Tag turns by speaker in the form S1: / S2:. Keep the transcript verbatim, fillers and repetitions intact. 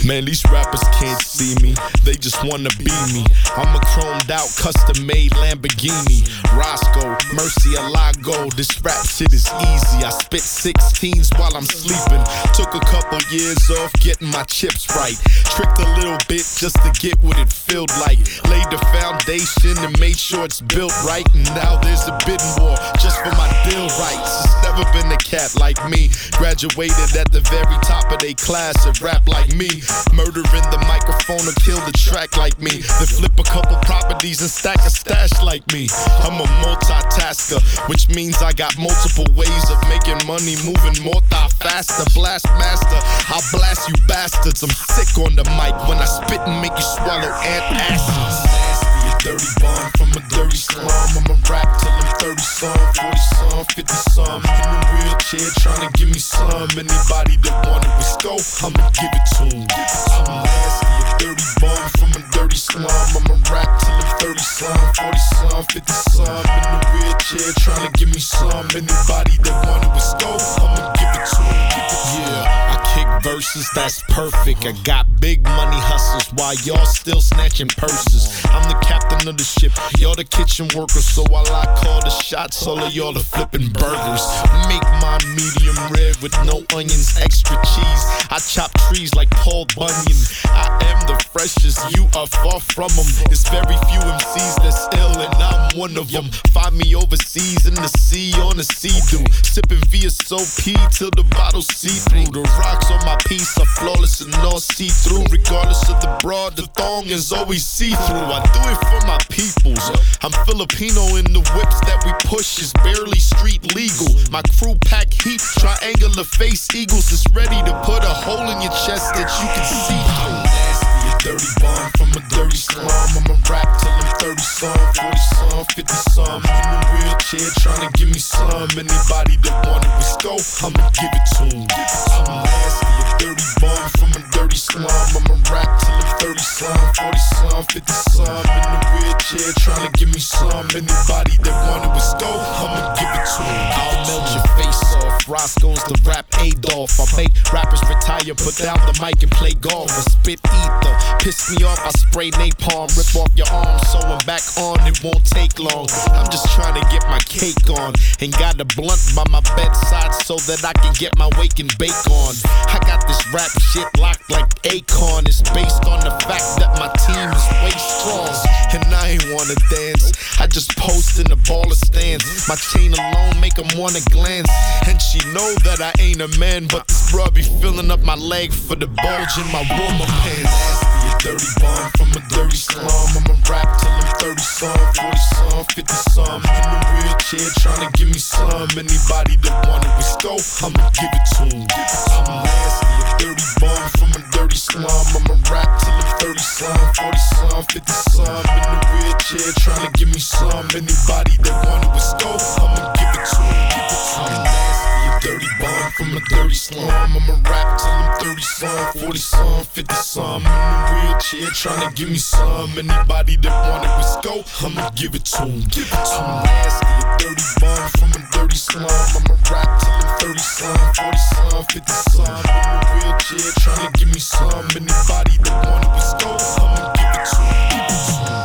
S1: Man, these rappers can't see me, they just wanna be me. I'm a chromed out, custom made Lamborghini. Roscoe, Mercy Alago, this rap shit is easy. I spit sixteens while I'm sleeping. Took a couple years off getting my chips right. Tricked a little bit just to get what it felt like. Laid the foundation and made sure it's built right. And now there's a bidding war just for my deal rights. It's never been a cat like me. Graduated at the very top of they class and rap like me. Murdering the microphone or kill the track like me. Then flip a couple properties and stack a stash like me. I'm a multitasker, which means I got multiple ways of making money, moving more thigh faster. Blast master, I'll blast you bastards. I'm sick on the mic when I spit and make you swallow antacids. Nasty, a dirty bomb from a dirty slum. I'ma rap till I'm thirty some, forty some, fifty some. In the wheelchair trying to give me some. Anybody that wanted was go, I'ma give it to them. I'm nasty, a dirty bomb from a dirty slum. I'ma rap till I'm thirty some, forty some, fifty some. In the wheelchair trying to give me some. Anybody that wanted was go, I'ma give it to them. Yeah, I kick verses, that's perfect. I got big money hustles while y'all still snatching purses. I'm the captain of the ship, y'all the kitchen workers. So while I call the shots, all of y'all are flipping burgers. Make mine medium rare with no onions, extra cheese. I chop trees like Paul Bunyan. I am the freshest, you are far from them. It's very few M Cs that's ill and I'm one of them. Find me overseas in the sea on the sea-doo. Sipping V S O P till the bottle see-through. The rocks on my piece are flawless and all see-through. Regardless of the broad, the thong is always see-through. I do it for my peoples. I'm Filipino in the whips that we push is barely street legal. My crew pack heat, triangular face eagles. It's ready to put a hole in your chest that you can see through. Nasty, a dirty bomb from a dirty slum. I'ma rap till I'm thirty some, forty some, fifty some. In the wheelchair trying to give me some. Anybody that wanted was go, I'ma give it to them. I'm nasty, a dirty bomb from a dirty slum. I'ma rap till I'm thirty some, forty some, fifty some. In the wheelchair trying to give me some. Anybody that wanted was go, I'ma give it to them. I'll melt your face off. Roscoe's the rap Adolf. I make rappers retire, put down the mic and play golf. I spit ether, piss me off, I spray napalm. Rip off your arm, sewing back on, it won't take long. I'm just trying to get my cake on. And got a blunt by my bedside so that I can get my wake and bake on. I got this rap shit locked like Akon. It's based on the fact that my team is way strong. And I ain't wanna dance, I just post in the baller stands. My chain alone make them wanna glance. And she know that I ain't a man, but this bruh be filling up my leg for the bulge in my warmer pants. Nasty, a dirty bomb from a dirty slum. I'ma rap till I'm thirty some, forty some, fifty some. In the wheelchair trying to give me some. Anybody that wanted was go, I'ma give it to them. I'm nasty, a dirty bomb from a dirty slum. I'ma rap till I'm thirty some, forty some, fifty some. In the wheelchair trying to give me some. Anybody that wanted was go, I'ma give it to them. I'm nasty, a dirty bomb from a dirty slum. I'ma rap till I'm thirty some, forty some, fifty some. In the wheelchair trying to give me some. Anybody that wanted was go, I'ma give it to them. I'm nasty, a dirty bomb from a dirty slum. I'ma rap till I'm thirty some, forty some, fifty some. In the wheelchair trying to give me some. Anybody that wanted was go, I'ma give it to them.